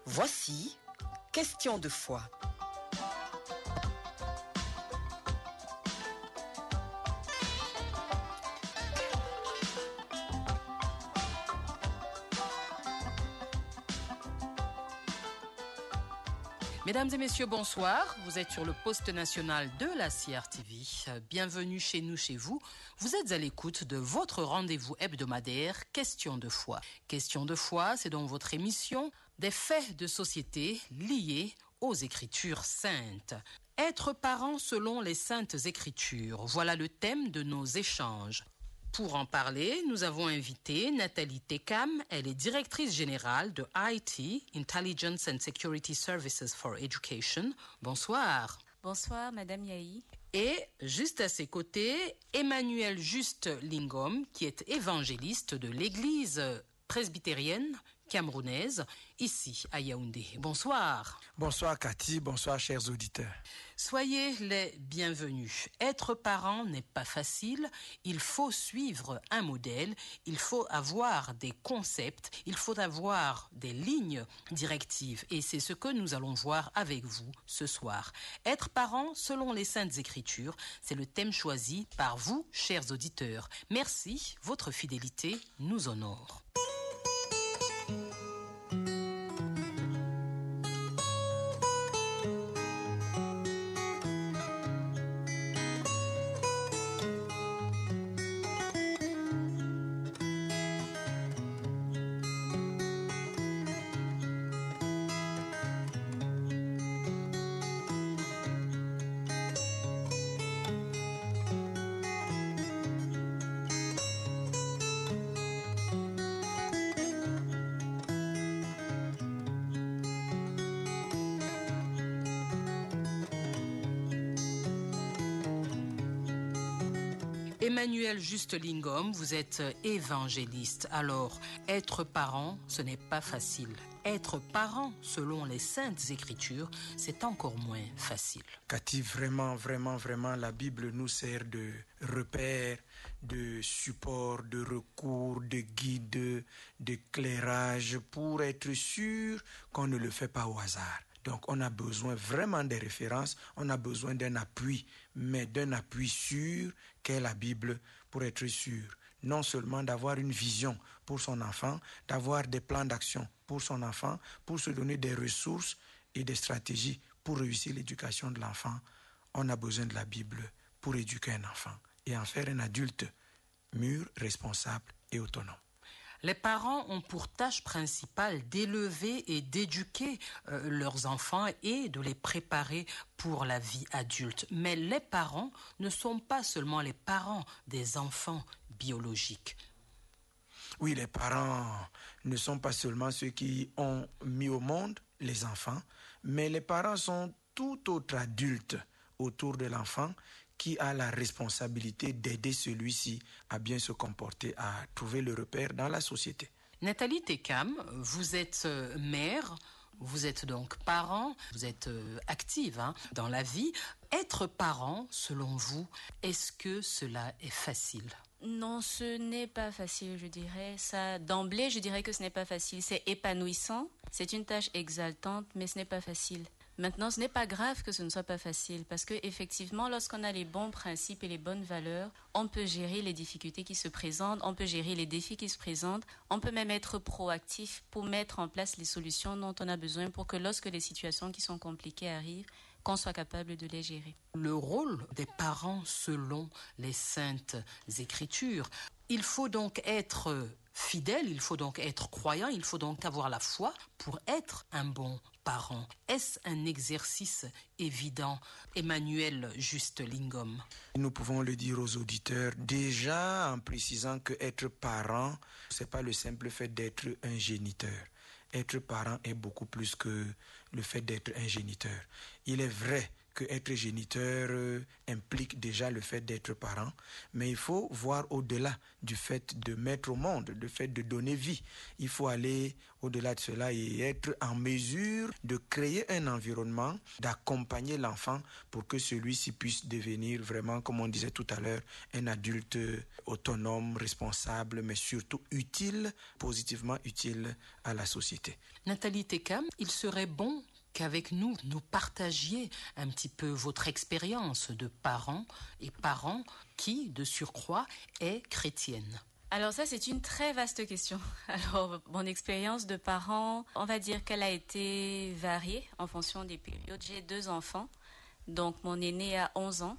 Voici Question de foi. Mesdames et messieurs, bonsoir. Vous êtes sur le poste national de la CRTV. Bienvenue chez nous, chez vous. Vous êtes à l'écoute de votre rendez-vous hebdomadaire Question de foi. Question de foi, c'est donc votre émission des faits de société liés aux Écritures saintes. Être parent selon les saintes Écritures, voilà le thème de nos échanges. Pour en parler, nous avons invité Nathalie Tekam. Elle est directrice générale de IT, Intelligence and Security Services for Education. Bonsoir. Bonsoir, Madame Yahi. Et juste à ses côtés, Emmanuel Juste Lingom, qui est évangéliste de l'Église presbytérienne camerounaise, ici à Yaoundé. Bonsoir. Bonsoir Cathy, bonsoir chers auditeurs. Soyez les bienvenus. Être parent n'est pas facile, il faut suivre un modèle, il faut avoir des concepts, il faut avoir des lignes directives et c'est ce que nous allons voir avec vous ce soir. Être parent selon les Saintes Écritures, c'est le thème choisi par vous, chers auditeurs. Merci, votre fidélité nous honore. Emmanuel Juste Lingom, vous êtes évangéliste. Alors, être parent, ce n'est pas facile. Être parent, selon les Saintes Écritures, c'est encore moins facile. Cathy, vraiment, la Bible nous sert de repère, de support, de recours, de guide, d'éclairage pour être sûr qu'on ne le fait pas au hasard. Donc, on a besoin vraiment des références, on a besoin d'un appui, mais d'un appui sûr qu'est la Bible pour être sûr. Non seulement d'avoir une vision pour son enfant, d'avoir des plans d'action pour son enfant, pour se donner des ressources et des stratégies pour réussir l'éducation de l'enfant. On a besoin de la Bible pour éduquer un enfant et en faire un adulte mûr, responsable et autonome. Les parents ont pour tâche principale d'élever et d'éduquer leurs enfants et de les préparer pour la vie adulte. Mais les parents ne sont pas seulement les parents des enfants biologiques. Oui, les parents ne sont pas seulement ceux qui ont mis au monde les enfants, mais les parents sont tout autre adulte autour de l'enfant qui a la responsabilité d'aider celui-ci à bien se comporter, à trouver le repère dans la société. Nathalie Tekam, vous êtes mère, vous êtes donc parent, vous êtes active dans la vie. Être parent, selon vous, est-ce que cela est facile ? Non, ce n'est pas facile, je dirais. Ça, d'emblée, je dirais que ce n'est pas facile. C'est épanouissant, c'est une tâche exaltante, mais ce n'est pas facile. Maintenant, ce n'est pas grave que ce ne soit pas facile parce que effectivement, lorsqu'on a les bons principes et les bonnes valeurs, on peut gérer les difficultés qui se présentent, on peut gérer les défis qui se présentent, on peut même être proactif pour mettre en place les solutions dont on a besoin pour que lorsque les situations qui sont compliquées arrivent, qu'on soit capable de les gérer. Le rôle des parents selon les Saintes Écritures, il faut donc être fidèle, il faut donc être croyant, il faut donc avoir la foi pour être un bon parent. Est-ce un exercice évident, Emmanuel Juste Lingom? Nous pouvons le dire aux auditeurs déjà en précisant que être parent, c'est pas le simple fait d'être un géniteur. Être parent est beaucoup plus que le fait d'être un géniteur. Il est vrai que être géniteur implique déjà le fait d'être parent, mais il faut voir au-delà du fait de mettre au monde, du fait de donner vie. Il faut aller au-delà de cela et être en mesure de créer un environnement, d'accompagner l'enfant pour que celui-ci puisse devenir vraiment, comme on disait tout à l'heure, un adulte autonome, responsable, mais surtout utile, positivement utile à la société. Nathalie Tekam, il serait bon qu'avec nous partagiez un petit peu votre expérience de parents et parents qui, de surcroît, est chrétienne. Alors ça, c'est une très vaste question. Alors, mon expérience de parent, on va dire qu'elle a été variée en fonction des périodes. J'ai 2 enfants, donc mon aîné a 11 ans.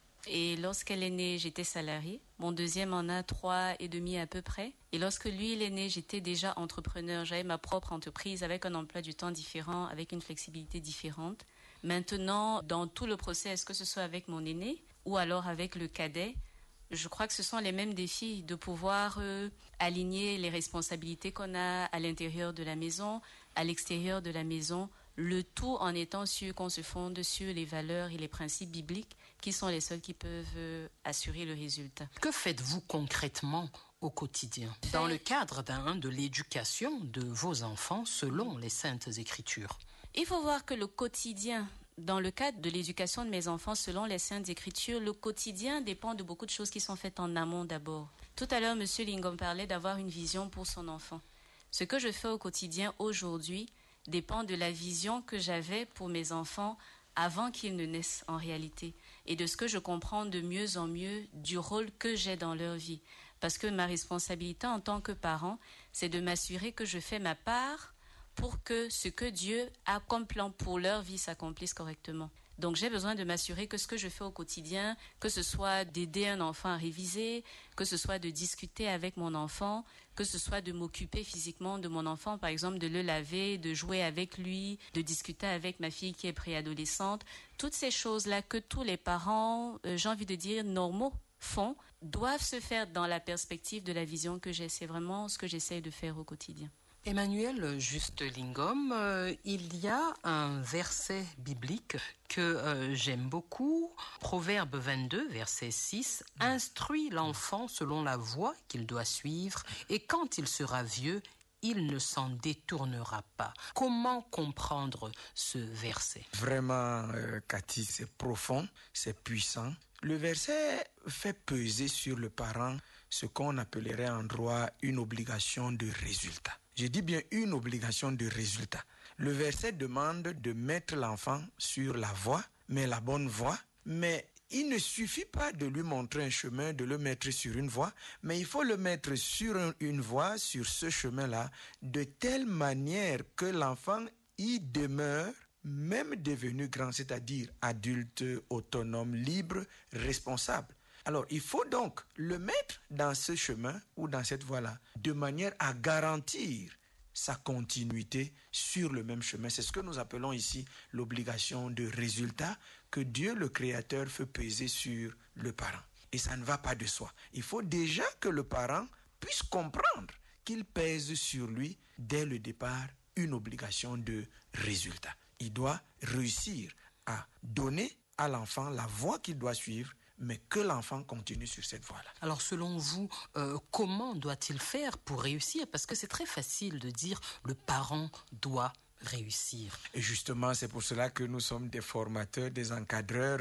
Et lorsqu'elle est née, j'étais salariée. Mon deuxième en a 3 et demi à peu près. Et lorsque lui, il est né, j'étais déjà entrepreneur. J'avais ma propre entreprise avec un emploi du temps différent, avec une flexibilité différente. Maintenant, dans tout le process, que ce soit avec mon aîné ou alors avec le cadet, je crois que ce sont les mêmes défis de pouvoir aligner les responsabilités qu'on a à l'intérieur de la maison, à l'extérieur de la maison, le tout en étant sûr qu'on se fonde sur les valeurs et les principes bibliques qui sont les seuls qui peuvent assurer le résultat. Que faites-vous concrètement au quotidien dans le cadre de l'éducation de vos enfants selon les Saintes Écritures? Il faut voir que le quotidien, dans le cadre de l'éducation de mes enfants selon les Saintes Écritures, le quotidien dépend de beaucoup de choses qui sont faites en amont d'abord. Tout à l'heure, M. Lingom parlait d'avoir une vision pour son enfant. Ce que je fais au quotidien aujourd'hui dépend de la vision que j'avais pour mes enfants avant qu'ils ne naissent en réalité et de ce que je comprends de mieux en mieux du rôle que j'ai dans leur vie. Parce que ma responsabilité en tant que parent, c'est de m'assurer que je fais ma part pour que ce que Dieu a comme plan pour leur vie s'accomplisse correctement. Donc j'ai besoin de m'assurer que ce que je fais au quotidien, que ce soit d'aider un enfant à réviser, que ce soit de discuter avec mon enfant, que ce soit de m'occuper physiquement de mon enfant, par exemple de le laver, de jouer avec lui, de discuter avec ma fille qui est préadolescente. Toutes ces choses-là que tous les parents, j'ai envie de dire normaux, font, doivent se faire dans la perspective de la vision que j'ai. C'est vraiment ce que j'essaie de faire au quotidien. Emmanuel Juste Lingom, il y a un verset biblique que j'aime beaucoup, Proverbe 22, verset 6, « Instruis l'enfant selon la voie qu'il doit suivre, et quand il sera vieux, il ne s'en détournera pas. » Comment comprendre ce verset? Vraiment, Cathy, c'est profond, c'est puissant. Le verset fait peser sur le parent ce qu'on appellerait en droit une obligation de résultat. Je dis bien une obligation de résultat. Le verset demande de mettre l'enfant sur la voie, mais la bonne voie. Mais il ne suffit pas de lui montrer un chemin, de le mettre sur une voie, mais il faut le mettre sur une voie, sur ce chemin-là, de telle manière que l'enfant y demeure, même devenu grand, c'est-à-dire adulte, autonome, libre, responsable. Alors, il faut donc le mettre dans ce chemin ou dans cette voie-là, de manière à garantir sa continuité sur le même chemin. C'est ce que nous appelons ici l'obligation de résultat que Dieu, le Créateur, fait peser sur le parent. Et ça ne va pas de soi. Il faut déjà que le parent puisse comprendre qu'il pèse sur lui, dès le départ, une obligation de résultat. Il doit réussir à donner à l'enfant la voie qu'il doit suivre, mais que l'enfant continue sur cette voie-là. Alors selon vous, comment doit-il faire pour réussir? Parce que c'est très facile de dire le parent doit réussir. Et justement, c'est pour cela que nous sommes des formateurs, des encadreurs.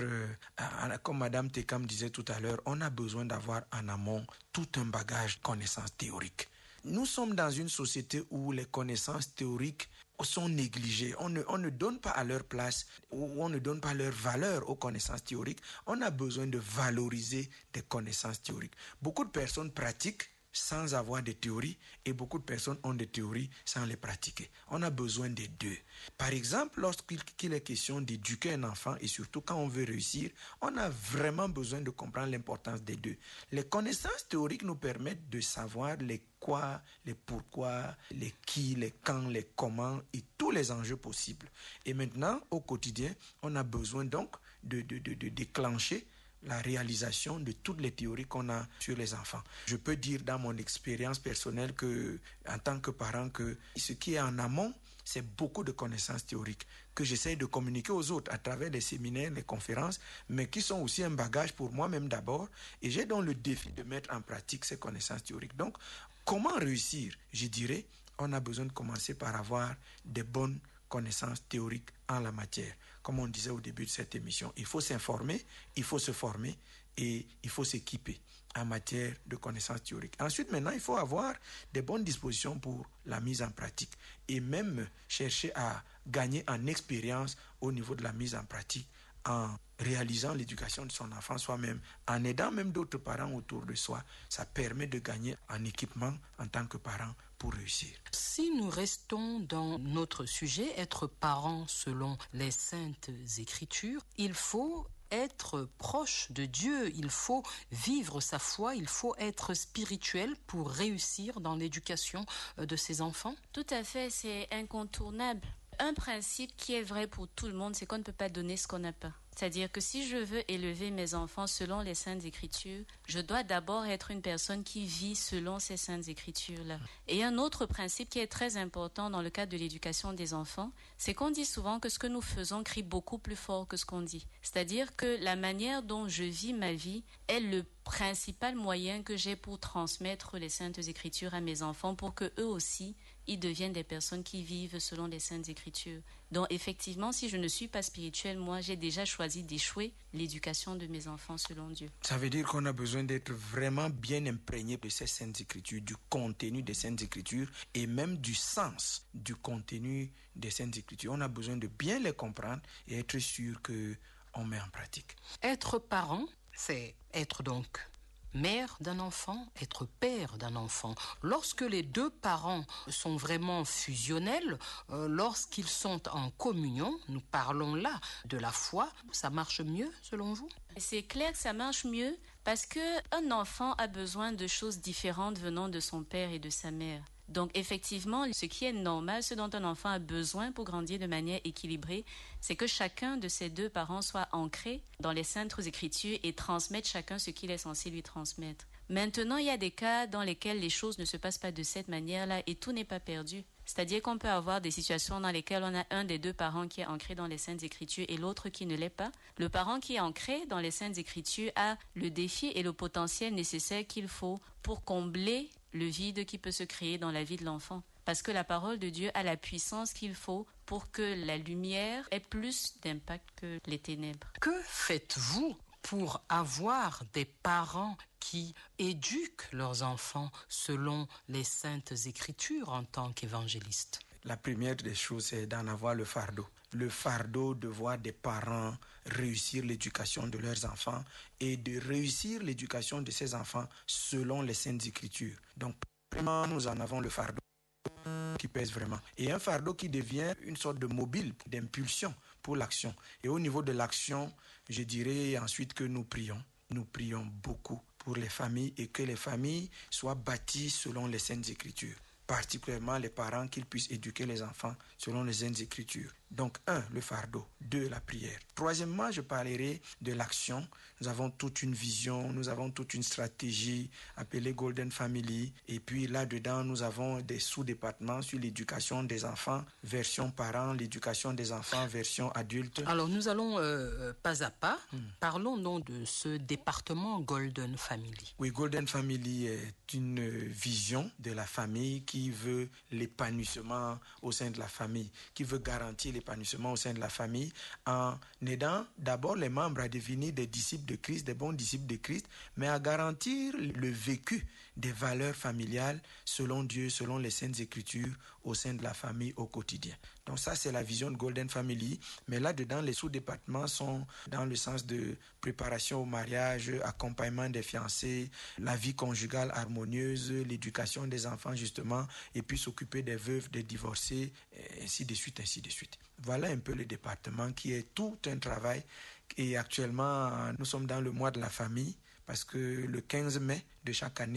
Comme Madame Tekam disait tout à l'heure, on a besoin d'avoir en amont tout un bagage de connaissances théoriques. Nous sommes dans une société où les connaissances théoriques sont négligées. On ne donne pas à leur place, ou on ne donne pas leur valeur aux connaissances théoriques. On a besoin de valoriser des connaissances théoriques. Beaucoup de personnes pratiquent sans avoir de théorie et beaucoup de personnes ont des théories sans les pratiquer. On a besoin des deux. Par exemple, lorsqu'il est question d'éduquer un enfant et surtout quand on veut réussir, on a vraiment besoin de comprendre l'importance des deux. Les connaissances théoriques nous permettent de savoir les quoi, les pourquoi, les qui, les quand, les comment et tous les enjeux possibles. Et maintenant, au quotidien, on a besoin donc de déclencher la réalisation de toutes les théories qu'on a sur les enfants. Je peux dire dans mon expérience personnelle que, en tant que parent, que ce qui est en amont c'est beaucoup de connaissances théoriques que j'essaie de communiquer aux autres à travers les séminaires, les conférences, mais qui sont aussi un bagage pour moi-même d'abord. Et j'ai donc le défi de mettre en pratique ces connaissances théoriques. Donc, comment réussir? Je dirais, on a besoin de commencer par avoir des bonnes connaissances théoriques en la matière. Comme on disait au début de cette émission, il faut s'informer, il faut se former et il faut s'équiper en matière de connaissances théoriques. Ensuite, maintenant, il faut avoir des bonnes dispositions pour la mise en pratique et même chercher à gagner en expérience au niveau de la mise en pratique en réalisant l'éducation de son enfant soi-même, en aidant même d'autres parents autour de soi. Ça permet de gagner en équipement en tant que parent pour réussir. Si nous restons dans notre sujet, être parent selon les Saintes Écritures, il faut être proche de Dieu, il faut vivre sa foi, il faut être spirituel pour réussir dans l'éducation de ses enfants. Tout à fait, c'est incontournable. Un principe qui est vrai pour tout le monde, c'est qu'on ne peut pas donner ce qu'on n'a pas. C'est-à-dire que si je veux élever mes enfants selon les Saintes Écritures, je dois d'abord être une personne qui vit selon ces Saintes Écritures-là. Et un autre principe qui est très important dans le cadre de l'éducation des enfants, c'est qu'on dit souvent que ce que nous faisons crie beaucoup plus fort que ce qu'on dit. C'est-à-dire que la manière dont je vis ma vie est le principal moyen que j'ai pour transmettre les Saintes Écritures à mes enfants pour que eux aussi, ils deviennent des personnes qui vivent selon les Saintes Écritures. Donc effectivement, si je ne suis pas spirituelle, moi j'ai déjà choisi d'échouer l'éducation de mes enfants selon Dieu. Ça veut dire qu'on a besoin d'être vraiment bien imprégné de ces Saintes Écritures, du contenu des Saintes Écritures et même du sens du contenu des Saintes Écritures. On a besoin de bien les comprendre et être sûr qu'on met en pratique. Être parent, c'est être donc mère d'un enfant, être père d'un enfant. Lorsque les deux parents sont vraiment fusionnels, lorsqu'ils sont en communion, nous parlons là de la foi, ça marche mieux selon vous? C'est clair que ça marche mieux parce qu'un enfant a besoin de choses différentes venant de son père et de sa mère. Donc effectivement, ce qui est normal, ce dont un enfant a besoin pour grandir de manière équilibrée, c'est que chacun de ses deux parents soit ancré dans les Saintes Écritures et transmette chacun ce qu'il est censé lui transmettre. Maintenant, il y a des cas dans lesquels les choses ne se passent pas de cette manière-là et tout n'est pas perdu. C'est-à-dire qu'on peut avoir des situations dans lesquelles on a un des deux parents qui est ancré dans les Saintes Écritures et l'autre qui ne l'est pas. Le parent qui est ancré dans les Saintes Écritures a le défi et le potentiel nécessaire qu'il faut pour combler le vide qui peut se créer dans la vie de l'enfant. Parce que la parole de Dieu a la puissance qu'il faut pour que la lumière ait plus d'impact que les ténèbres. Que faites-vous pour avoir des parents qui éduquent leurs enfants selon les Saintes Écritures en tant qu'évangélistes? La première des choses, c'est d'en avoir le fardeau. Le fardeau de voir des parents réussir l'éducation de leurs enfants et de réussir l'éducation de ces enfants selon les Saintes Écritures. Donc, vraiment, nous en avons le fardeau qui pèse vraiment. Et un fardeau qui devient une sorte de mobile, d'impulsion pour l'action. Et au niveau de l'action, je dirais ensuite que nous prions. Nous prions beaucoup pour les familles et que les familles soient bâties selon les Saintes Écritures. Particulièrement les parents, qu'ils puissent éduquer les enfants selon les Saintes Écritures. Donc, 1, le fardeau. 2, la prière. Troisièmement, je parlerai de l'action. Nous avons toute une vision, nous avons toute une stratégie appelée Golden Family. Et puis là-dedans, nous avons des sous-départements sur l'éducation des enfants, version parents, l'éducation des enfants, version adultes. Alors, nous allons pas à pas. Parlons donc de ce département Golden Family. Oui, Golden Family est une vision de la famille qui veut l'épanouissement au sein de la famille, qui veut garantir l'épanouissement au sein de la famille en aidant d'abord les membres à devenir des disciples de Christ, des bons disciples de Christ, mais à garantir le vécu des valeurs familiales selon Dieu, selon les Saintes Écritures au sein de la famille au quotidien. Donc ça, c'est la vision de Golden Family. Mais là-dedans, les sous-départements sont dans le sens de préparation au mariage, accompagnement des fiancés, la vie conjugale harmonieuse, l'éducation des enfants justement, et puis s'occuper des veuves, des divorcés, ainsi de suite, ainsi de suite. Voilà un peu le département qui est tout un travail. Et actuellement, nous sommes dans le mois de la famille parce que le 15 mai de chaque année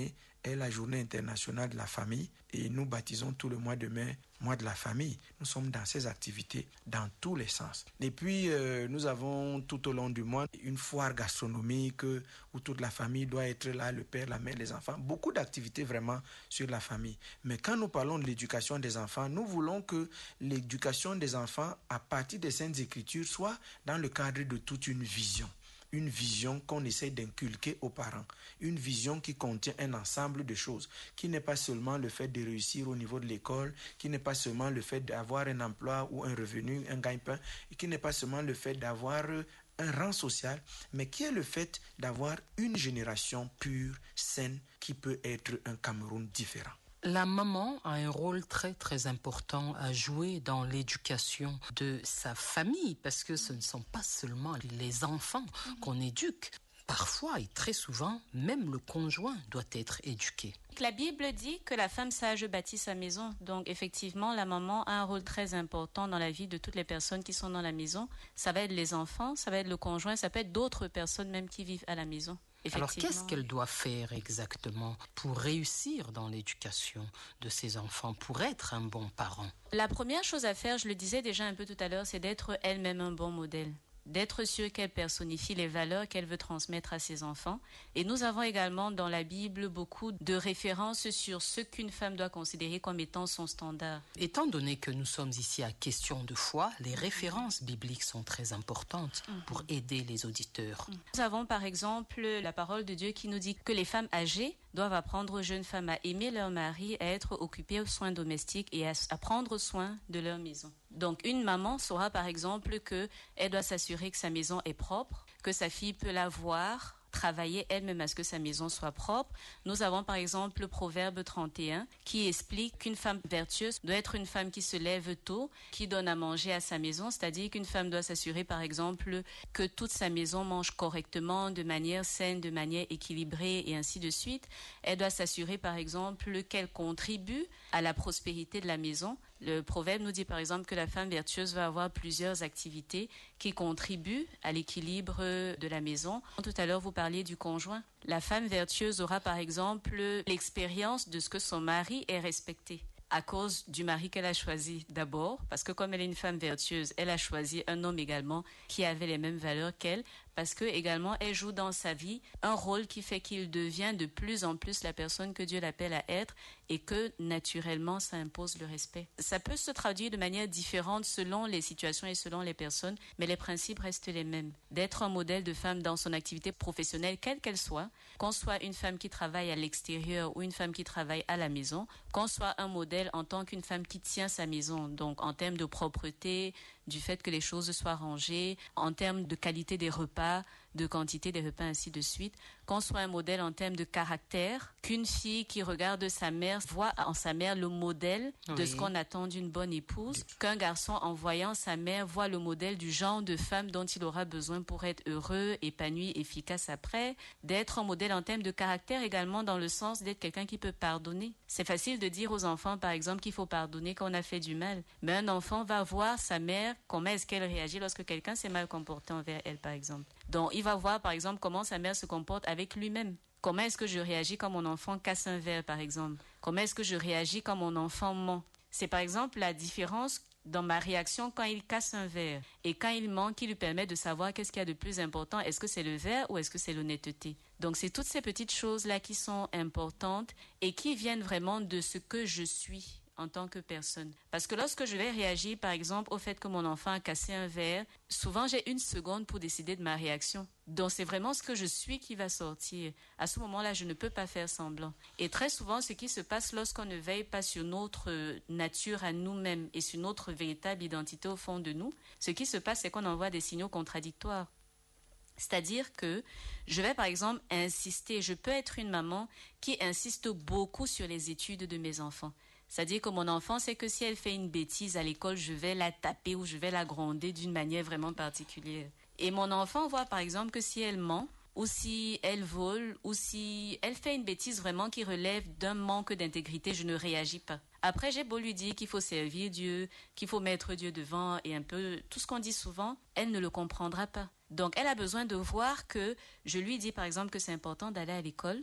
est la journée internationale de la famille et nous baptisons tout le mois de mai mois de la famille. Nous sommes dans ces activités dans tous les sens. Et puis, nous avons tout au long du mois une foire gastronomique où toute la famille doit être là, le père, la mère, les enfants. Beaucoup d'activités vraiment sur la famille. Mais quand nous parlons de l'éducation des enfants, nous voulons que l'éducation des enfants à partir des Saintes Écritures soit dans le cadre de toute une vision. Une vision qu'on essaie d'inculquer aux parents, une vision qui contient un ensemble de choses, qui n'est pas seulement le fait de réussir au niveau de l'école, qui n'est pas seulement le fait d'avoir un emploi ou un revenu, un gagne-pain, et qui n'est pas seulement le fait d'avoir un rang social, mais qui est le fait d'avoir une génération pure, saine, qui peut être un Cameroun différent. La maman a un rôle très très important à jouer dans l'éducation de sa famille parce que ce ne sont pas seulement les enfants qu'on éduque. Parfois et très souvent, même le conjoint doit être éduqué. La Bible dit que la femme sage bâtit sa maison. Donc effectivement, la maman a un rôle très important dans la vie de toutes les personnes qui sont dans la maison. Ça va être les enfants, ça va être le conjoint, ça peut être d'autres personnes même qui vivent à la maison. Alors, qu'est-ce qu'elle doit faire exactement pour réussir dans l'éducation de ses enfants, pour être un bon parent? La première chose à faire, je le disais déjà un peu tout à l'heure, c'est d'être elle-même un bon modèle. D'être sûre qu'elle personnifie les valeurs qu'elle veut transmettre à ses enfants. Et nous avons également dans la Bible beaucoup de références sur ce qu'une femme doit considérer comme étant son standard. Étant donné que nous sommes ici à question de foi, les références bibliques sont très importantes pour aider les auditeurs. Nous avons par exemple la parole de Dieu qui nous dit que les femmes âgées doivent apprendre aux jeunes femmes à aimer leur mari, à être occupées aux soins domestiques et à prendre soin de leur maison. Donc une maman saura par exemple qu'elle doit s'assurer que sa maison est propre, que sa fille peut la voir, travailler elle-même à ce que sa maison soit propre. Nous avons par exemple le proverbe 31 qui explique qu'une femme vertueuse doit être une femme qui se lève tôt, qui donne à manger à sa maison, c'est-à-dire qu'une femme doit s'assurer par exemple que toute sa maison mange correctement, de manière saine, de manière équilibrée et ainsi de suite. Elle doit s'assurer par exemple qu'elle contribue à la prospérité de la maison. Le proverbe nous dit par exemple que la femme vertueuse va avoir plusieurs activités qui contribuent à l'équilibre de la maison. Tout à l'heure, vous parliez du conjoint. La femme vertueuse aura par exemple l'expérience de ce que son mari est respecté à cause du mari qu'elle a choisi d'abord, parce que comme elle est une femme vertueuse, elle a choisi un homme également qui avait les mêmes valeurs qu'elle, parce que également elle joue dans sa vie un rôle qui fait qu'il devient de plus en plus la personne que Dieu l'appelle à être et que naturellement ça impose le respect. Ça peut se traduire de manière différente selon les situations et selon les personnes, mais les principes restent les mêmes. D'être un modèle de femme dans son activité professionnelle, quelle qu'elle soit, qu'on soit une femme qui travaille à l'extérieur ou une femme qui travaille à la maison, qu'on soit un modèle en tant qu'une femme qui tient sa maison, donc en termes de propreté, du fait que les choses soient rangées, en termes de qualité des repas, de quantité des repas, ainsi de suite, qu'on soit un modèle en termes de caractère, qu'une fille qui regarde sa mère voit en sa mère le modèle de ce qu'on attend d'une bonne épouse, qu'un garçon en voyant sa mère voit le modèle du genre de femme dont il aura besoin pour être heureux, épanoui, efficace après, d'être un modèle en termes de caractère également dans le sens d'être quelqu'un qui peut pardonner. C'est facile de dire aux enfants par exemple qu'il faut pardonner quand on a fait du mal, mais un enfant va voir sa mère, comment est-ce qu'elle réagit lorsque quelqu'un s'est mal comporté envers elle par exemple. Donc il va voir par exemple comment sa mère se comporte avec lui-même. Comment est-ce que je réagis quand mon enfant casse un verre par exemple? Comment est-ce que je réagis quand mon enfant ment? C'est par exemple la différence dans ma réaction quand il casse un verre et quand il ment qui lui permet de savoir qu'est-ce qu'il y a de plus important. Est-ce que c'est le verre ou est-ce que c'est l'honnêteté? Donc c'est toutes ces petites choses-là qui sont importantes et qui viennent vraiment de ce que je suis en tant que personne. Parce que lorsque je vais réagir, par exemple, au fait que mon enfant a cassé un verre, souvent j'ai 1 seconde pour décider de ma réaction. Donc c'est vraiment ce que je suis qui va sortir. À ce moment-là, je ne peux pas faire semblant. Et très souvent, ce qui se passe lorsqu'on ne veille pas sur notre nature à nous-mêmes et sur notre véritable identité au fond de nous, ce qui se passe, c'est qu'on envoie des signaux contradictoires. C'est-à-dire que je vais par exemple insister, je peux être une maman qui insiste beaucoup sur les études de mes enfants. C'est-à-dire que mon enfant sait que si elle fait une bêtise à l'école, je vais la taper ou je vais la gronder d'une manière vraiment particulière. Et mon enfant voit par exemple que si elle ment, ou si elle vole, ou si elle fait une bêtise vraiment qui relève d'un manque d'intégrité, je ne réagis pas. Après, j'ai beau lui dire qu'il faut servir Dieu, qu'il faut mettre Dieu devant et un peu tout ce qu'on dit souvent, elle ne le comprendra pas. Donc, elle a besoin de voir que je lui dis par exemple que c'est important d'aller à l'école,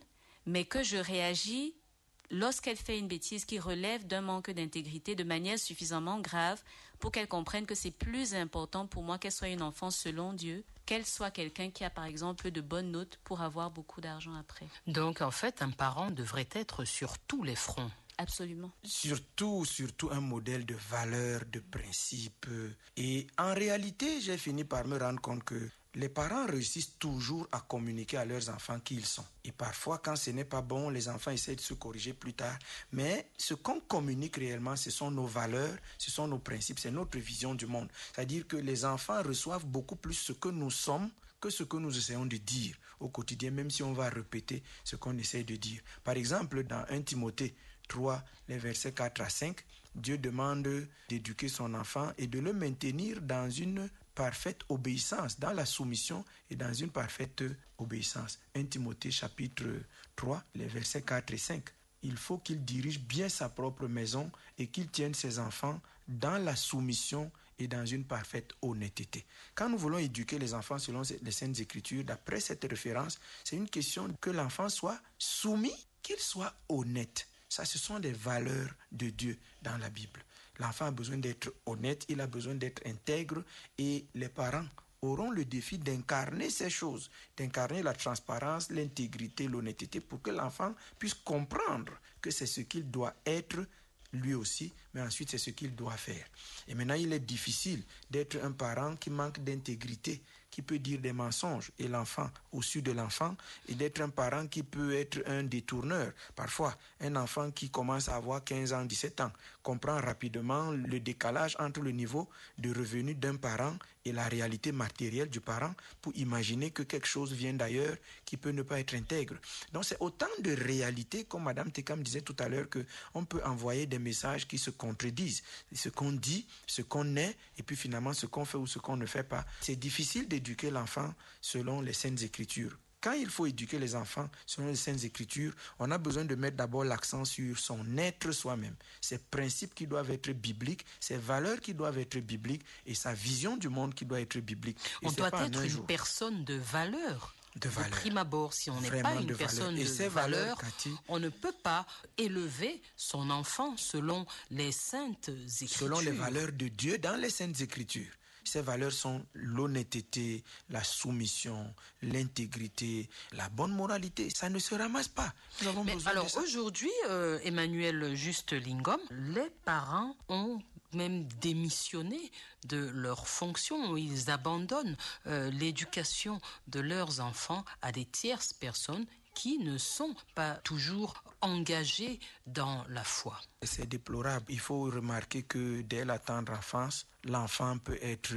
mais que je réagis lorsqu'elle fait une bêtise qui relève d'un manque d'intégrité de manière suffisamment grave pour qu'elle comprenne que c'est plus important pour moi qu'elle soit une enfant selon Dieu, qu'elle soit quelqu'un qui a par exemple de bonnes notes pour avoir beaucoup d'argent après. Donc en fait, un parent devrait être sur tous les fronts. Absolument. Surtout un modèle de valeurs, de principes. Et en réalité, j'ai fini par me rendre compte que les parents réussissent toujours à communiquer à leurs enfants qui ils sont. Et parfois, quand ce n'est pas bon, les enfants essaient de se corriger plus tard. Mais ce qu'on communique réellement, ce sont nos valeurs, ce sont nos principes, c'est notre vision du monde. C'est-à-dire que les enfants reçoivent beaucoup plus ce que nous sommes que ce que nous essayons de dire au quotidien, même si on va répéter ce qu'on essaie de dire. Par exemple, dans 1 Timothée 3, les versets 4 à 5, Dieu demande d'éduquer son enfant et de le maintenir dans une parfaite obéissance, dans la soumission et dans une parfaite obéissance. 1 Timothée chapitre 3, les versets 4 et 5. Il faut qu'il dirige bien sa propre maison et qu'il tienne ses enfants dans la soumission et dans une parfaite honnêteté. Quand nous voulons éduquer les enfants selon les Saintes Écritures, d'après cette référence, c'est une question que l'enfant soit soumis, qu'il soit honnête. Ça, ce sont des valeurs de Dieu dans la Bible. L'enfant a besoin d'être honnête, il a besoin d'être intègre et les parents auront le défi d'incarner ces choses, d'incarner la transparence, l'intégrité, l'honnêteté pour que l'enfant puisse comprendre que c'est ce qu'il doit être lui aussi, mais ensuite c'est ce qu'il doit faire. Et maintenant, il est difficile d'être un parent qui manque d'intégrité, qui peut dire des mensonges, et l'enfant au-dessus de l'enfant, et d'être un parent qui peut être un détourneur. Parfois, un enfant qui commence à avoir 15 ans, 17 ans, comprend rapidement le décalage entre le niveau de revenu d'un parent et la réalité matérielle du parent pour imaginer que quelque chose vient d'ailleurs qui peut ne pas être intègre. Donc c'est autant de réalités, comme Mme Tekam disait tout à l'heure, qu'on peut envoyer des messages qui se contredisent. Ce qu'on dit, ce qu'on est, et puis finalement ce qu'on fait ou ce qu'on ne fait pas. C'est difficile d'éduquer l'enfant selon les Saintes Écritures. Quand il faut éduquer les enfants selon les Saintes Écritures, on a besoin de mettre d'abord l'accent sur son être soi-même, ses principes qui doivent être bibliques, ses valeurs qui doivent être bibliques et sa vision du monde qui doit être biblique. Et on doit être une personne de valeur. De prime abord, si on n'est pas une personne de valeur, on ne peut pas élever son enfant selon les Saintes Écritures. Selon les valeurs de Dieu dans les Saintes Écritures. Ces valeurs sont l'honnêteté, la soumission, l'intégrité, la bonne moralité. Ça ne se ramasse pas. Nous avons besoin de ça. Aujourd'hui, Emmanuel Juste Lingom, les parents ont même démissionné de leurs fonctions. Ils abandonnent l'éducation de leurs enfants à des tierces personnes qui ne sont pas toujours engagés dans la foi. C'est déplorable. Il faut remarquer que dès la tendre enfance, l'enfant peut être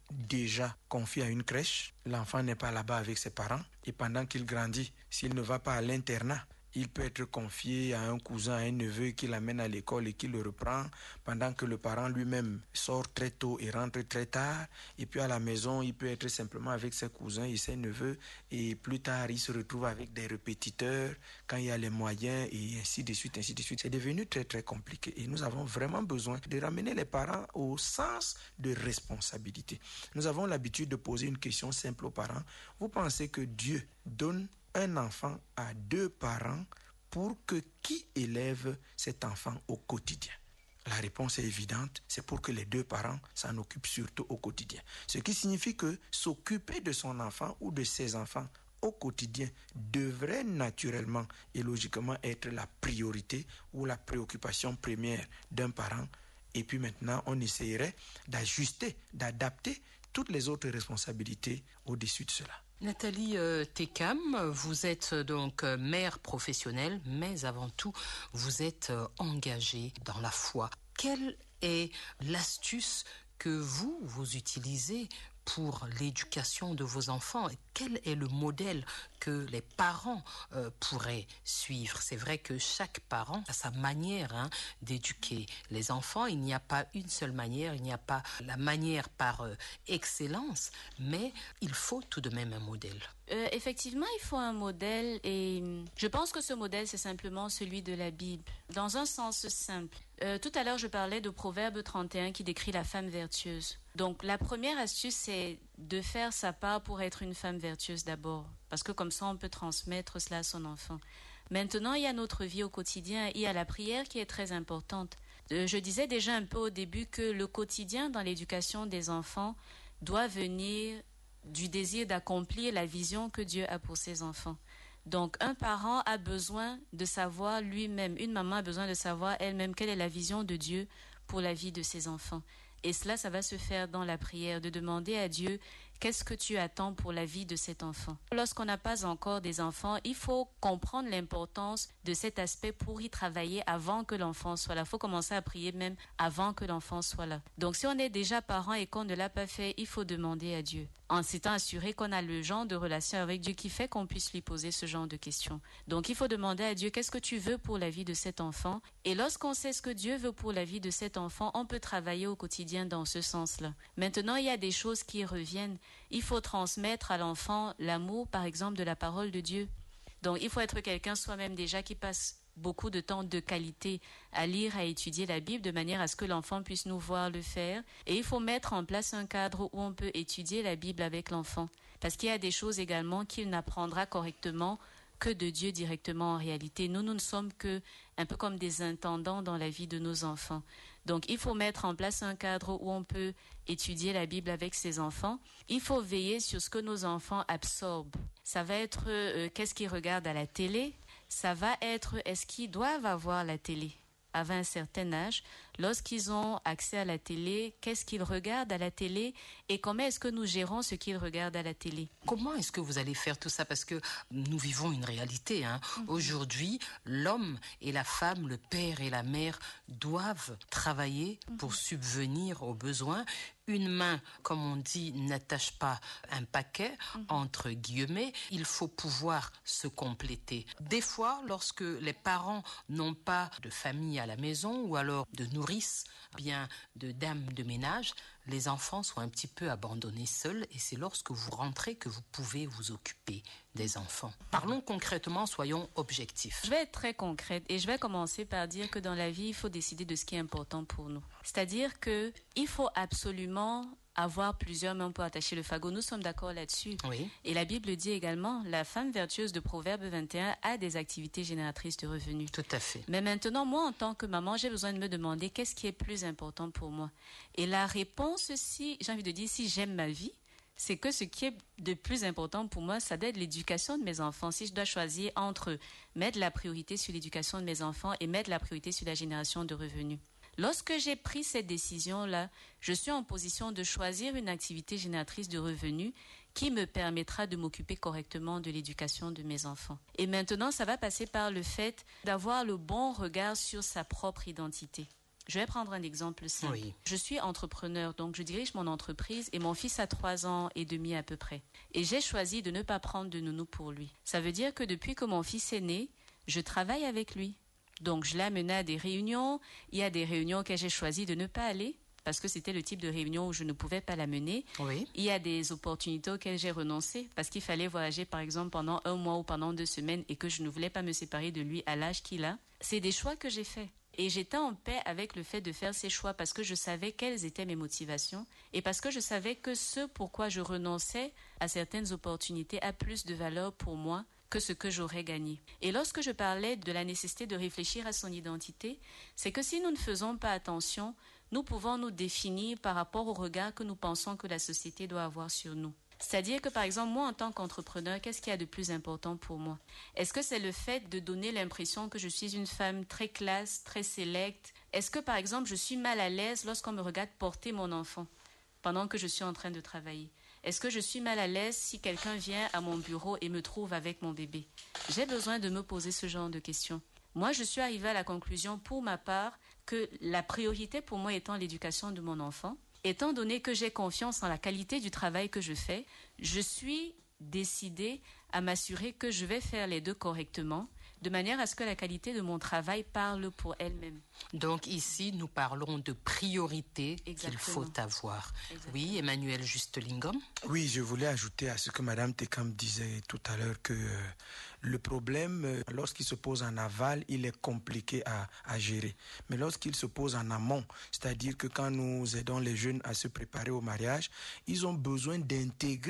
déjà confié à une crèche. L'enfant n'est pas là-bas avec ses parents. Et pendant qu'il grandit, s'il ne va pas à l'internat, il peut être confié à un cousin, à un neveu qui l'amène à l'école et qui le reprend pendant que le parent lui-même sort très tôt et rentre très tard. Et puis à la maison, il peut être simplement avec ses cousins et ses neveux. Et plus tard, il se retrouve avec des répétiteurs quand il y a les moyens et ainsi de suite, ainsi de suite. C'est devenu très, très compliqué. Et nous avons vraiment besoin de ramener les parents au sens de responsabilité. Nous avons l'habitude de poser une question simple aux parents. Vous pensez que Dieu donne un enfant à deux parents pour que qui élève cet enfant au quotidien? La réponse est évidente, c'est pour que les deux parents s'en occupent surtout au quotidien. Ce qui signifie que s'occuper de son enfant ou de ses enfants au quotidien devrait naturellement et logiquement être la priorité ou la préoccupation première d'un parent. Et puis maintenant, on essaierait d'ajuster, d'adapter toutes les autres responsabilités au-dessus de cela. Nathalie Tekam, vous êtes donc mère professionnelle, mais avant tout, vous êtes engagée dans la foi. Quelle est l'astuce que vous utilisez pour l'éducation de vos enfants? Quel est le modèle que les parents pourraient suivre? C'est vrai que chaque parent a sa manière d'éduquer les enfants. Il n'y a pas une seule manière, il n'y a pas la manière par excellence, mais il faut tout de même un modèle. Effectivement, il faut un modèle et je pense que ce modèle, c'est simplement celui de la Bible, dans un sens simple. Tout à l'heure, je parlais de Proverbe 31 qui décrit la femme vertueuse. Donc, la première astuce, c'est de faire sa part pour être une femme vertueuse d'abord, parce que comme ça, on peut transmettre cela à son enfant. Maintenant, il y a notre vie au quotidien, il y a la prière qui est très importante. Je disais déjà un peu au début que le quotidien dans l'éducation des enfants doit venir du désir d'accomplir la vision que Dieu a pour ses enfants. Donc, un parent a besoin de savoir lui-même, une maman a besoin de savoir elle-même quelle est la vision de Dieu pour la vie de ses enfants. Et cela, ça va se faire dans la prière, de demander à Dieu qu'est-ce que tu attends pour la vie de cet enfant. Lorsqu'on n'a pas encore des enfants, il faut comprendre l'importance de cet aspect pour y travailler avant que l'enfant soit là. Il faut commencer à prier même avant que l'enfant soit là. Donc si on est déjà parent et qu'on ne l'a pas fait, il faut demander à Dieu, en s'étant assuré qu'on a le genre de relation avec Dieu qui fait qu'on puisse lui poser ce genre de questions. Donc il faut demander à Dieu qu'est-ce que tu veux pour la vie de cet enfant. Et lorsqu'on sait ce que Dieu veut pour la vie de cet enfant, on peut travailler au quotidien dans ce sens-là. Maintenant, il y a des choses qui reviennent. Il faut transmettre à l'enfant l'amour, par exemple, de la parole de Dieu. Donc, il faut être quelqu'un soi-même déjà qui passe beaucoup de temps de qualité à lire, à étudier la Bible de manière à ce que l'enfant puisse nous voir le faire. Et il faut mettre en place un cadre où on peut étudier la Bible avec l'enfant. Parce qu'il y a des choses également qu'il n'apprendra correctement que de Dieu directement en réalité. Nous ne sommes que un peu comme des intendants dans la vie de nos enfants. Donc, il faut mettre en place un cadre où on peut étudier la Bible avec ses enfants. Il faut veiller sur ce que nos enfants absorbent. Ça va être qu'est-ce qu'ils regardent à la télé. Ça va être est-ce qu'ils doivent avoir la télé avant un certain âge. Lorsqu'ils ont accès à la télé, qu'est-ce qu'ils regardent à la télé et comment est-ce que nous gérons ce qu'ils regardent à la télé? Comment est-ce que vous allez faire tout ça? Parce que nous vivons une réalité. Aujourd'hui, l'homme et la femme, le père et la mère doivent travailler pour subvenir aux besoins. Une main, comme on dit, n'attache pas un paquet, entre guillemets. Il faut pouvoir se compléter. Des fois, lorsque les parents n'ont pas de famille à la maison ou alors de nourrice, bien de dame de ménage, les enfants sont un petit peu abandonnés seuls et c'est lorsque vous rentrez que vous pouvez vous occuper des enfants. Parlons concrètement, soyons objectifs. Je vais être très concrète et je vais commencer par dire que dans la vie, il faut décider de ce qui est important pour nous. C'est-à-dire qu'il faut absolument avoir plusieurs mains pour attacher le fagot. Nous sommes d'accord là-dessus. Oui. Et la Bible dit également, la femme vertueuse de Proverbe 21 a des activités génératrices de revenus. Tout à fait. Mais maintenant, moi, en tant que maman, j'ai besoin de me demander qu'est-ce qui est plus important pour moi. Et la réponse, si j'ai envie de dire, si j'aime ma vie, c'est que ce qui est de plus important pour moi, ça doit être l'éducation de mes enfants. Si je dois choisir entre mettre la priorité sur l'éducation de mes enfants et mettre la priorité sur la génération de revenus. Lorsque j'ai pris cette décision-là, je suis en position de choisir une activité génératrice de revenus qui me permettra de m'occuper correctement de l'éducation de mes enfants. Et maintenant, ça va passer par le fait d'avoir le bon regard sur sa propre identité. Je vais prendre un exemple simple. Oui. Je suis entrepreneur, donc je dirige mon entreprise et mon fils a 3 ans et demi à peu près. Et j'ai choisi de ne pas prendre de nounou pour lui. Ça veut dire que depuis que mon fils est né, je travaille avec lui. Donc, je l'ai amené à des réunions. Il y a des réunions que j'ai choisi de ne pas aller parce que c'était le type de réunion où je ne pouvais pas l'amener. Oui. Il y a des opportunités auxquelles j'ai renoncé parce qu'il fallait voyager, par exemple, pendant 1 mois ou pendant 2 semaines et que je ne voulais pas me séparer de lui à l'âge qu'il a. C'est des choix que j'ai faits. Et j'étais en paix avec le fait de faire ces choix parce que je savais quelles étaient mes motivations et parce que je savais que ce pourquoi je renonçais à certaines opportunités a plus de valeur pour moi que ce que j'aurais gagné. Et lorsque je parlais de la nécessité de réfléchir à son identité, c'est que si nous ne faisons pas attention, nous pouvons nous définir par rapport au regard que nous pensons que la société doit avoir sur nous. C'est-à-dire que, par exemple, moi, en tant qu'entrepreneur, qu'est-ce qu'il y a de plus important pour moi? Est-ce que c'est le fait de donner l'impression que je suis une femme très classe, très sélecte? Est-ce que, par exemple, je suis mal à l'aise lorsqu'on me regarde porter mon enfant pendant que je suis en train de travailler? Est-ce que je suis mal à l'aise si quelqu'un vient à mon bureau et me trouve avec mon bébé? J'ai besoin de me poser ce genre de questions. Moi, je suis arrivée à la conclusion, pour ma part, que la priorité pour moi étant l'éducation de mon enfant, étant donné que j'ai confiance en la qualité du travail que je fais, je suis décidée à m'assurer que je vais faire les deux correctement, de manière à ce que la qualité de mon travail parle pour elle-même. Donc ici, nous parlons de priorité qu'il faut avoir. Exactement. Oui, Emmanuel Justelingom. Oui, je voulais ajouter à ce que Mme Tekam disait tout à l'heure que le problème, lorsqu'il se pose en aval, il est compliqué à gérer. Mais lorsqu'il se pose en amont, c'est-à-dire que quand nous aidons les jeunes à se préparer au mariage, ils ont besoin d'intégrer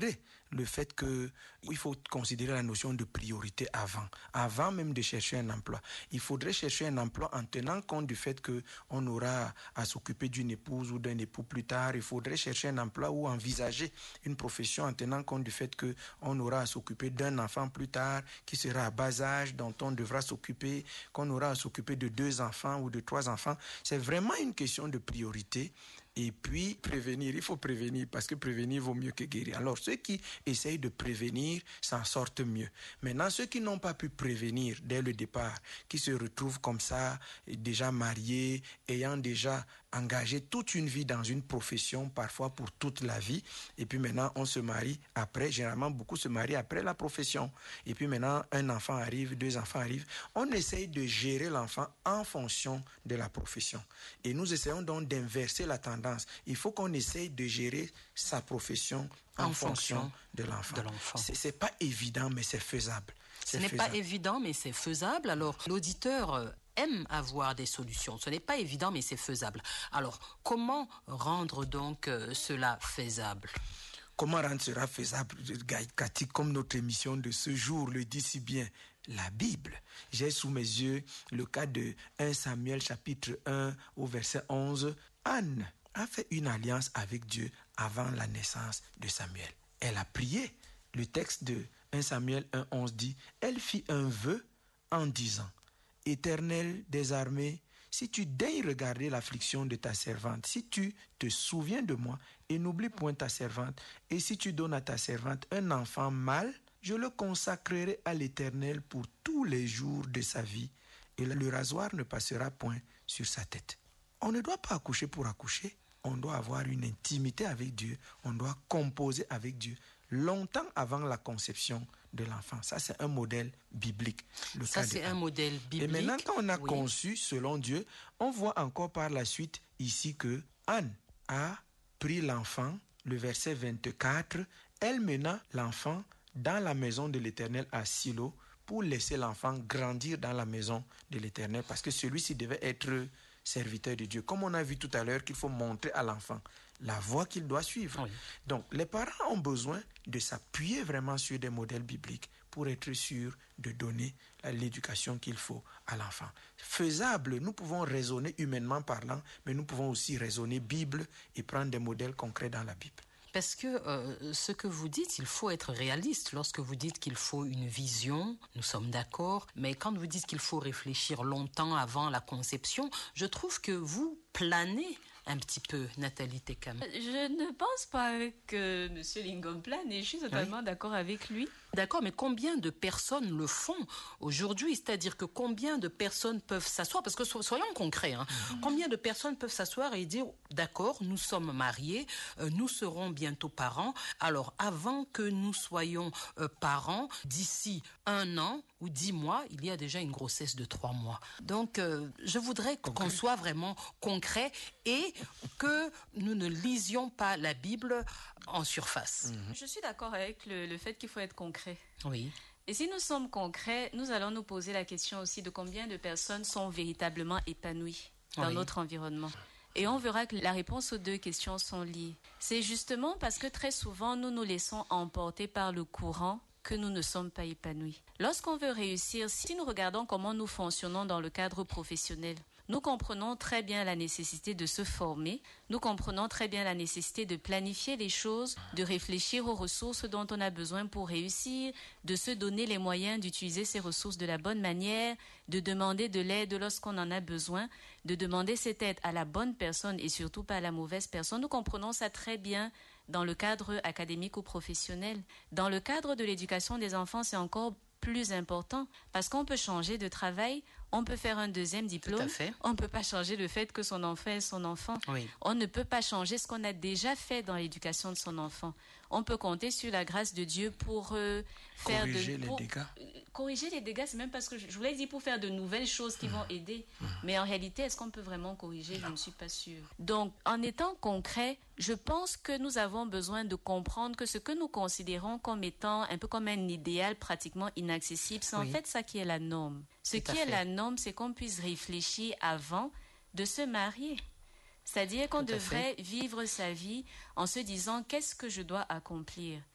le fait qu'il faut considérer la notion de priorité avant même de chercher un emploi. Il faudrait chercher un emploi en tenant compte du fait qu'on aura à s'occuper d'une épouse ou d'un époux plus tard. Il faudrait chercher un emploi ou envisager une profession en tenant compte du fait qu'on aura à s'occuper d'un enfant plus tard qui sera à bas âge, dont on devra s'occuper, qu'on aura à s'occuper de 2 enfants ou de 3 enfants. C'est vraiment une question de priorité. Et puis, prévenir, il faut prévenir parce que prévenir vaut mieux que guérir. Alors, ceux qui essayent de prévenir s'en sortent mieux. Maintenant, ceux qui n'ont pas pu prévenir dès le départ, qui se retrouvent comme ça, déjà mariés, ayant déjà engagé toute une vie dans une profession, parfois pour toute la vie, et puis maintenant, on se marie après, généralement, beaucoup se marient après la profession. Et puis maintenant, un enfant arrive, 2 enfants arrivent. On essaye de gérer l'enfant en fonction de la profession. Et nous essayons donc d'inverser la tendance. Il faut qu'on essaye de gérer sa profession en fonction de l'enfant. C'est pas évident, mais c'est faisable. Ce n'est pas évident, mais c'est faisable. Alors, l'auditeur aime avoir des solutions. Ce n'est pas évident, mais c'est faisable. Alors, comment rendre donc cela faisable ? Comment rendre cela faisable, Cathy, comme notre émission de ce jour le dit si bien? La Bible. J'ai sous mes yeux le cas de 1 Samuel chapitre 1 au verset 11. Anne a fait une alliance avec Dieu avant la naissance de Samuel. Elle a prié. Le texte de 1 Samuel 1,11 dit « Elle fit un vœu en disant « Éternel des armées, si tu daignes regarder l'affliction de ta servante, si tu te souviens de moi et n'oublie point ta servante, et si tu donnes à ta servante un enfant mâle, je le consacrerai à l'Éternel pour tous les jours de sa vie, et le rasoir ne passera point sur sa tête. » On ne doit pas accoucher pour accoucher. On doit avoir une intimité avec Dieu. On doit composer avec Dieu longtemps avant la conception de l'enfant. Ça, c'est un modèle biblique. Un modèle biblique. Et maintenant, quand on a conçu selon Dieu, on voit encore par la suite ici que Anne a pris l'enfant, le verset 24, elle mena l'enfant dans la maison de l'Éternel à Silo pour laisser l'enfant grandir dans la maison de l'Éternel parce que celui-ci devait être serviteur de Dieu. Comme on a vu tout à l'heure qu'il faut montrer à l'enfant la voie qu'il doit suivre. Oui. Donc, les parents ont besoin de s'appuyer vraiment sur des modèles bibliques pour être sûrs de donner l'éducation qu'il faut à l'enfant. Faisable, nous pouvons raisonner humainement parlant, mais nous pouvons aussi raisonner Bible et prendre des modèles concrets dans la Bible. Parce que ce que vous dites, il faut être réaliste. Lorsque vous dites qu'il faut une vision, nous sommes d'accord. Mais quand vous dites qu'il faut réfléchir longtemps avant la conception, je trouve que vous planez un petit peu, Nathalie Tekam. Je ne pense pas que M. Lingom plane et je suis totalement d'accord avec lui. D'accord, mais combien de personnes le font aujourd'hui? C'est-à-dire que combien de personnes peuvent s'asseoir? Parce que soyons concrets, combien de personnes peuvent s'asseoir et dire d'accord, nous sommes mariés, nous serons bientôt parents. Alors, avant que nous soyons parents, d'ici 1 an ou 10 mois, il y a déjà une grossesse de 3 mois. Donc, je voudrais qu'on soit vraiment concret et que nous ne lisions pas la Bible en surface. Je suis d'accord avec le fait qu'il faut être concret. Oui. Et si nous sommes concrets, nous allons nous poser la question aussi de combien de personnes sont véritablement épanouies dans notre environnement. Et on verra que la réponse aux 2 questions sont liées. C'est justement parce que très souvent, nous nous laissons emporter par le courant que nous ne sommes pas épanouis. Lorsqu'on veut réussir, si nous regardons comment nous fonctionnons dans le cadre professionnel, nous comprenons très bien la nécessité de se former, nous comprenons très bien la nécessité de planifier les choses, de réfléchir aux ressources dont on a besoin pour réussir, de se donner les moyens d'utiliser ces ressources de la bonne manière, de demander de l'aide lorsqu'on en a besoin, de demander cette aide à la bonne personne et surtout pas à la mauvaise personne. Nous comprenons ça très bien dans le cadre académique ou professionnel. Dans le cadre de l'éducation des enfants, c'est encore plus important parce qu'on peut changer de travail, on peut faire un 2e diplôme, on ne peut pas changer le fait que son enfant est son enfant. Oui. On ne peut pas changer ce qu'on a déjà fait dans l'éducation de son enfant. On peut compter sur la grâce de Dieu pour corriger les dégâts. Corriger les dégâts, c'est même parce que je voulais dire pour faire de nouvelles choses qui vont aider. Mais en réalité, est-ce qu'on peut vraiment corriger? Je ne suis pas sûre. Donc, en étant concret, je pense que nous avons besoin de comprendre que ce que nous considérons comme étant un peu comme un idéal pratiquement inaccessible, c'est en fait ça qui est la norme. Ce qui est la norme, c'est qu'on puisse réfléchir avant de se marier. C'est-à-dire qu'on devrait vivre sa vie en se disant qu'est-ce que je dois accomplir.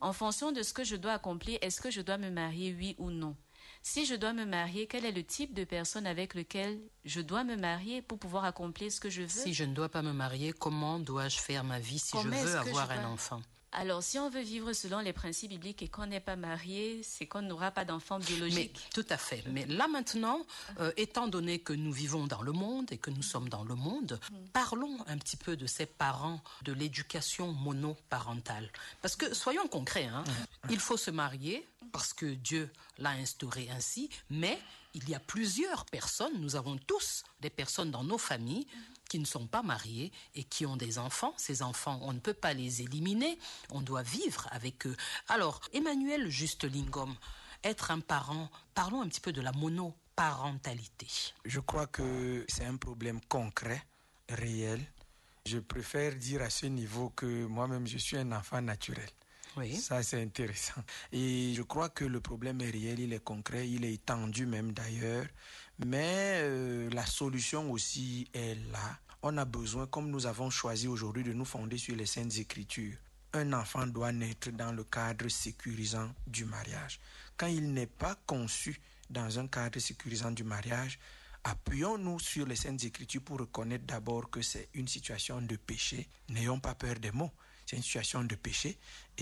En fonction de ce que je dois accomplir, est-ce que je dois me marier, oui ou non? Si je dois me marier, quel est le type de personne avec lequel je dois me marier pour pouvoir accomplir ce que je veux? Si je ne dois pas me marier, comment dois-je faire ma vie si Comment je est-ce veux que avoir je un dois- enfant? Alors, si on veut vivre selon les principes bibliques et qu'on n'est pas marié, c'est qu'on n'aura pas d'enfant Mais biologique. tout à fait. Mais là maintenant, étant donné que nous vivons dans le monde et que nous sommes dans le monde, parlons un petit peu de ces parents, de l'éducation monoparentale. Parce que soyons concrets, hein, il faut se marier parce que Dieu l'a instauré ainsi, mais il y a plusieurs personnes, nous avons tous des personnes dans nos familles qui ne sont pas mariées et qui ont des enfants. Ces enfants, on ne peut pas les éliminer, on doit vivre avec eux. Alors, Emmanuel Justelingom, être un parent, parlons un petit peu de la monoparentalité. Je crois que c'est un problème concret, réel. Je préfère dire à ce niveau que moi-même, je suis un enfant naturel. Oui. Ça, c'est intéressant. Et je crois que le problème est réel, il est concret, il est étendu même d'ailleurs. Mais la solution aussi est là. On a besoin, comme nous avons choisi aujourd'hui de nous fonder sur les Saintes Écritures, un enfant doit naître dans le cadre sécurisant du mariage. Quand il n'est pas conçu dans un cadre sécurisant du mariage, appuyons-nous sur les Saintes Écritures pour reconnaître d'abord que c'est une situation de péché. N'ayons pas peur des mots. C'est une situation de péché.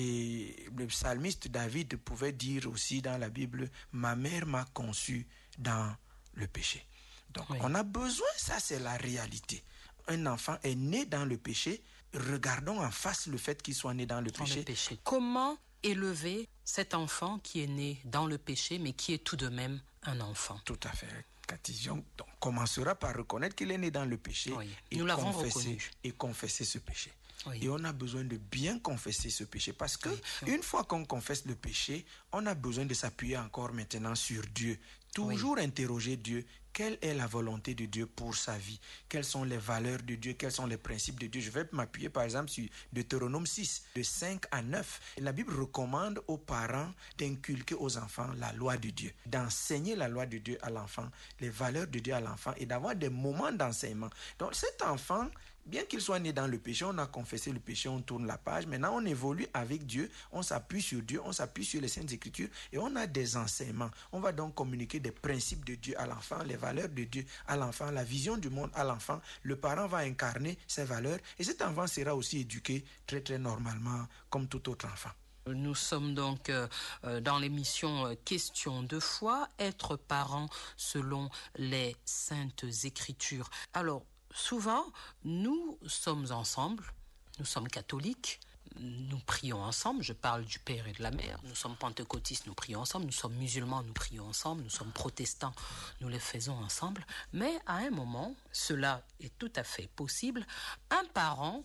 Et le psalmiste David pouvait dire aussi dans la Bible, « Ma mère m'a conçu dans le péché ». Donc, Oui. on a besoin, ça c'est la réalité. Un enfant est né dans le péché. Regardons en face le fait qu'il soit né dans le Dans péché. le péché. Comment élever cet enfant qui est né dans le péché, mais qui est tout de même un enfant? Tout à fait. Donc, on commencera par reconnaître qu'il est né dans le péché Oui, nous l'avons reconnu. et confesser ce péché. Oui. Et on a besoin de bien confesser ce péché parce que Oui. une fois qu'on confesse le péché, on a besoin de s'appuyer encore maintenant sur Dieu. Toujours interroger Dieu. Quelle est la volonté de Dieu pour sa vie? Quelles sont les valeurs de Dieu? Quels sont les principes de Dieu? Je vais m'appuyer par exemple sur Deutéronome 6, de 5 à 9. Et la Bible recommande aux parents d'inculquer aux enfants la loi de Dieu, d'enseigner la loi de Dieu à l'enfant, les valeurs de Dieu à l'enfant et d'avoir des moments d'enseignement. Donc cet enfant, bien qu'il soit né dans le péché, on a confessé le péché, on tourne la page. Maintenant, on évolue avec Dieu, on s'appuie sur Dieu, on s'appuie sur les Saintes Écritures et on a des enseignements. On va donc communiquer des principes de Dieu à l'enfant, les valeurs de Dieu à l'enfant, la vision du monde à l'enfant. Le parent va incarner ses valeurs et cet enfant sera aussi éduqué très très normalement comme tout autre enfant. Nous sommes donc dans l'émission Questions de foi, être parent selon les Saintes Écritures. Alors, souvent, nous sommes ensemble, nous sommes catholiques, nous prions ensemble, je parle du père et de la mère, nous sommes pentecôtistes, nous prions ensemble, nous sommes musulmans, nous prions ensemble, nous sommes protestants, nous les faisons ensemble, mais à un moment, cela est tout à fait possible, un parent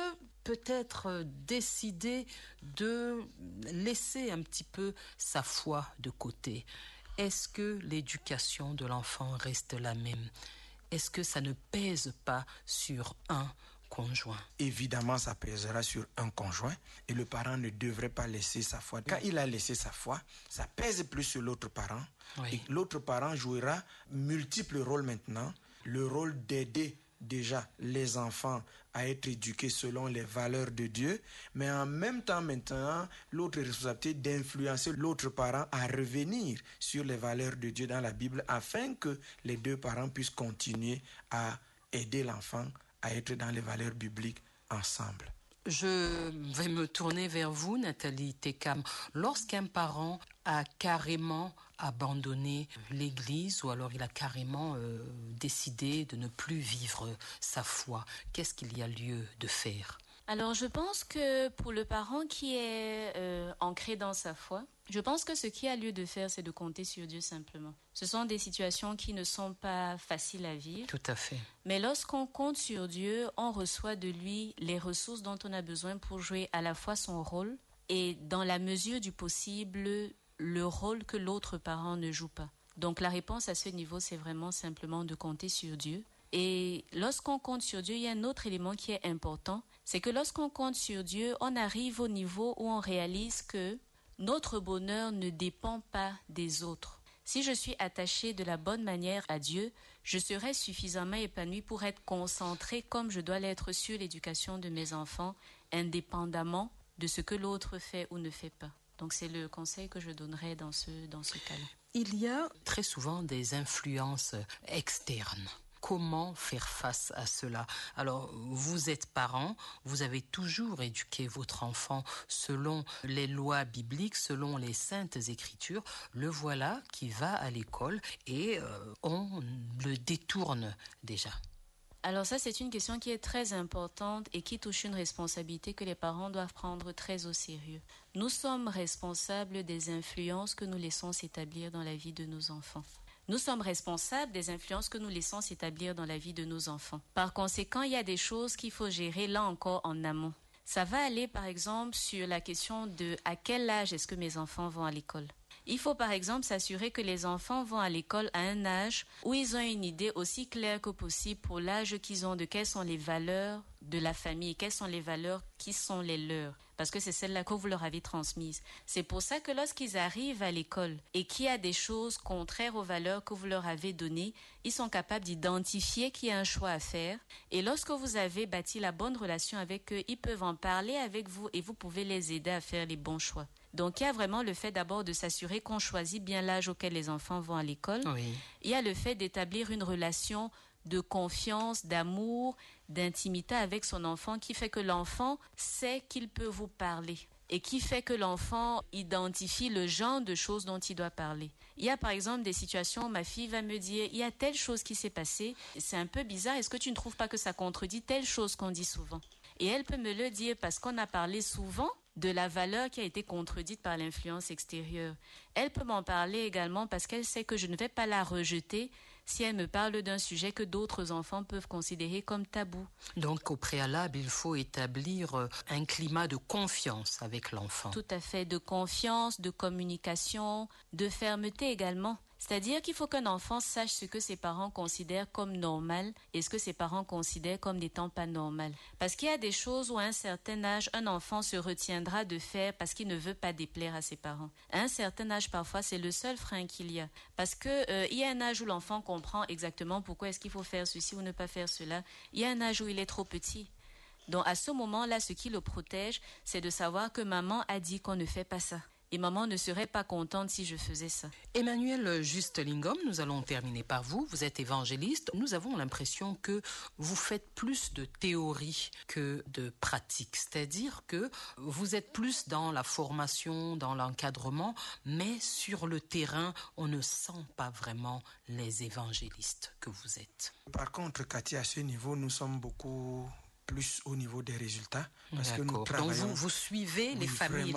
peut-être décider de laisser un petit peu sa foi de côté. Est-ce que l'éducation de l'enfant reste la même? Est-ce que ça ne pèse pas sur un conjoint? Évidemment, ça pèsera sur un conjoint et le parent ne devrait pas laisser sa foi. Quand il a laissé sa foi, ça pèse plus sur l'autre parent. Oui. Et l'autre parent jouera multiples rôles maintenant. Le rôle d'aider déjà les enfants à être éduqués selon les valeurs de Dieu, mais en même temps maintenant, l'autre responsabilité d'influencer l'autre parent à revenir sur les valeurs de Dieu dans la Bible afin que les deux parents puissent continuer à aider l'enfant à être dans les valeurs bibliques ensemble. Je vais me tourner vers vous, Nathalie Tekam. Lorsqu'un parent a carrément abandonné l'Église ou alors il a carrément décidé de ne plus vivre sa foi, qu'est-ce qu'il y a lieu de faire? Alors, je pense que pour le parent qui est ancré dans sa foi, je pense que ce qui a lieu de faire, c'est de compter sur Dieu simplement. Ce sont des situations qui ne sont pas faciles à vivre. Tout à fait. Mais lorsqu'on compte sur Dieu, on reçoit de lui les ressources dont on a besoin pour jouer à la fois son rôle et, dans la mesure du possible, le rôle que l'autre parent ne joue pas. Donc, la réponse à ce niveau, c'est vraiment simplement de compter sur Dieu. Et lorsqu'on compte sur Dieu, il y a un autre élément qui est important, c'est que lorsqu'on compte sur Dieu, on arrive au niveau où on réalise que notre bonheur ne dépend pas des autres. Si je suis attachée de la bonne manière à Dieu, je serai suffisamment épanouie pour être concentrée comme je dois l'être sur l'éducation de mes enfants, indépendamment de ce que l'autre fait ou ne fait pas. Donc c'est le conseil que je donnerais dans ce cas-là. Il y a très souvent des influences externes. Comment faire face à cela? Alors, vous êtes parent, vous avez toujours éduqué votre enfant selon les lois bibliques, selon les saintes écritures. Le voilà qui va à l'école et on le détourne déjà. Alors ça, c'est une question qui est très importante et qui touche une responsabilité que les parents doivent prendre très au sérieux. Nous sommes responsables des influences que nous laissons s'établir dans la vie de nos enfants. Nous sommes responsables des influences que nous laissons s'établir dans la vie de nos enfants. Par conséquent, il y a des choses qu'il faut gérer là encore en amont. Ça va aller par exemple sur la question de à quel âge est-ce que mes enfants vont à l'école. Il faut par exemple s'assurer que les enfants vont à l'école à un âge où ils ont une idée aussi claire que possible pour l'âge qu'ils ont de quelles sont les valeurs de la famille, quelles sont les valeurs qui sont les leurs, parce que c'est celles-là que vous leur avez transmises. C'est pour ça que lorsqu'ils arrivent à l'école et qu'il y a des choses contraires aux valeurs que vous leur avez données, ils sont capables d'identifier qu'il y a un choix à faire. Et lorsque vous avez bâti la bonne relation avec eux, ils peuvent en parler avec vous et vous pouvez les aider à faire les bons choix. Donc, il y a vraiment le fait d'abord de s'assurer qu'on choisit bien l'âge auquel les enfants vont à l'école. Oui. Il y a le fait d'établir une relation de confiance, d'amour, d'intimité avec son enfant qui fait que l'enfant sait qu'il peut vous parler et qui fait que l'enfant identifie le genre de choses dont il doit parler. Il y a par exemple des situations où ma fille va me dire « il y a telle chose qui s'est passée, c'est un peu bizarre, est-ce que tu ne trouves pas que ça contredit telle chose qu'on dit souvent ?» Et elle peut me le dire parce qu'on a parlé souvent de la valeur qui a été contredite par l'influence extérieure. Elle peut m'en parler également parce qu'elle sait que je ne vais pas la rejeter si elle me parle d'un sujet que d'autres enfants peuvent considérer comme tabou. Donc, au préalable, il faut établir un climat de confiance avec l'enfant. Tout à fait, de confiance, de communication, de fermeté également. C'est-à-dire qu'il faut qu'un enfant sache ce que ses parents considèrent comme normal et ce que ses parents considèrent comme n'étant pas normal. Parce qu'il y a des choses où à un certain âge, un enfant se retiendra de faire parce qu'il ne veut pas déplaire à ses parents. À un certain âge, parfois, c'est le seul frein qu'il y a. Parce que il y a un âge où l'enfant comprend exactement pourquoi est-ce qu'il faut faire ceci ou ne pas faire cela. Il y a un âge où il est trop petit. Donc à ce moment-là, ce qui le protège, c'est de savoir que maman a dit qu'on ne fait pas ça. Et maman ne serait pas contente si je faisais ça. Emmanuel Juste-Lingom, nous allons terminer par vous. Vous êtes évangéliste. Nous avons l'impression que vous faites plus de théorie que de pratique. C'est-à-dire que vous êtes plus dans la formation, dans l'encadrement, mais sur le terrain, on ne sent pas vraiment les évangélistes que vous êtes. Par contre, Cathy, à ce niveau, nous sommes beaucoup plus au niveau des résultats. Parce que nous travaillons. Donc vous suivez les familles,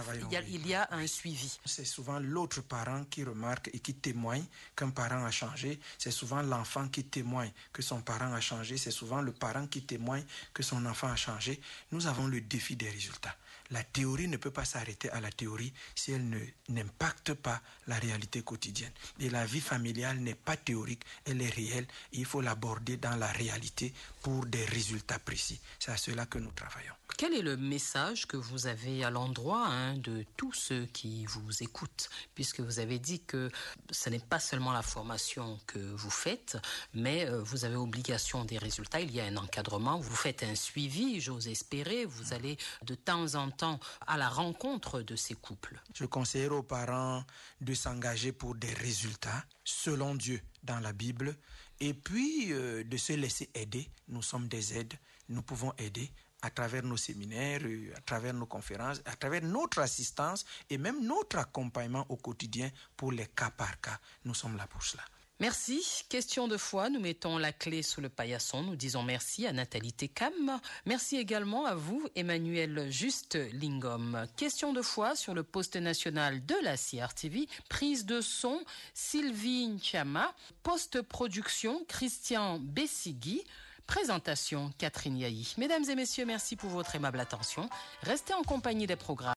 il y a un suivi. C'est souvent l'autre parent qui remarque et qui témoigne qu'un parent a changé. C'est souvent l'enfant qui témoigne que son parent a changé. C'est souvent le parent qui témoigne que son enfant a changé. Nous avons le défi des résultats. La théorie ne peut pas s'arrêter à la théorie si elle n'impacte pas la réalité quotidienne. Et la vie familiale n'est pas théorique, elle est réelle. Et il faut l'aborder dans la réalité pour des résultats précis. C'est à cela que nous travaillons. Quel est le message que vous avez à l'endroit de tous ceux qui vous écoutent? Puisque vous avez dit que ce n'est pas seulement la formation que vous faites, mais vous avez obligation des résultats. Il y a un encadrement, vous faites un suivi, j'ose espérer. Vous allez de temps en temps à la rencontre de ces couples. Je conseillerais aux parents de s'engager pour des résultats selon Dieu dans la Bible et puis de se laisser aider. Nous sommes des aides, nous pouvons aider à travers nos séminaires, à travers nos conférences, à travers notre assistance et même notre accompagnement au quotidien pour les cas par cas. Nous sommes là pour cela. Merci. Question de foi, nous mettons la clé sous le paillasson. Nous disons merci à Nathalie Tekam. Merci également à vous, Emmanuel Juste-Lingom. Question de foi sur le poste national de la CRTV. Prise de son, Sylvie Nchama. Post-production, Christian Bessigui. Présentation, Catherine Yahi. Mesdames et messieurs, merci pour votre aimable attention. Restez en compagnie des programmes.